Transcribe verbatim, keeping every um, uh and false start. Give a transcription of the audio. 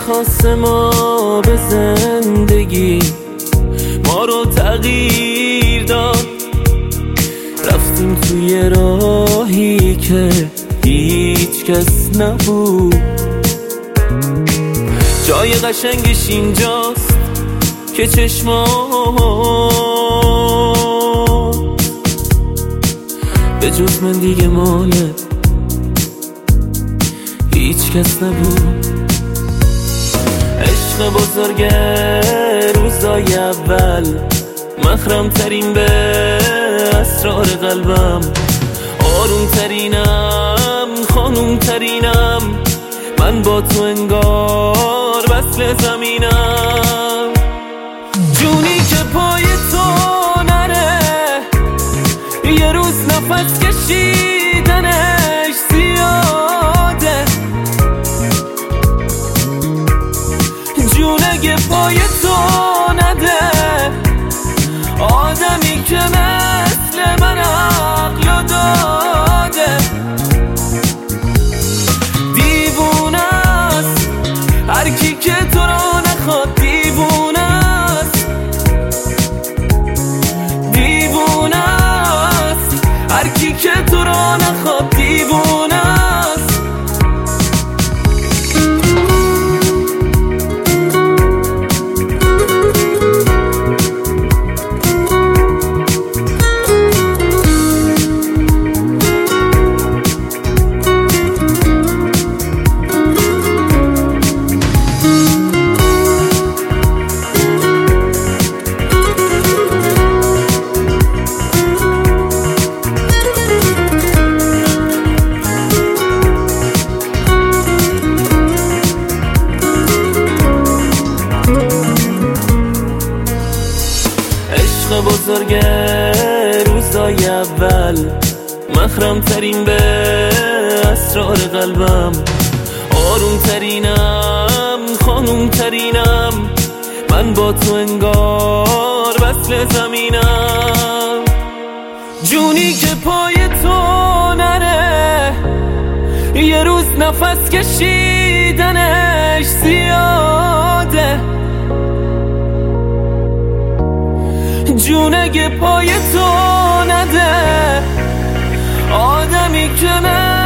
خاص ما به زندگی ما رو تغییر داد. رفتیم توی راهی که هیچ کس نبود. جای قشنگش اینجاست که چشمات به جز من دیگه مال هیچ کس نبود. عشق بزرگ روزای اول، مخرم ترین به اسرار قلبم، آروم ترینم، خانوم ترینم، من با تو انگار وصل زمینم. جونی که پای تو نره، یه روز نفس کشیدنش زیاده. جون اگه پای تو نده، آدمی که مثل من عقل داده. دیوونه است هر کی که تو رو نخواد، دیوونه است. دیوونه است هر کی که تو رو نخواد، دیوونه است. بزرگ روزای اول، مخرم ترین به اسرار قلبم، آروم ترینم، خانوم ترینم، من با تو انگار وصل زمینم. جونی که پای تو نره، یه روز نفس کشیدنش زیاده. جون اگه پای تو نده، آدمی که من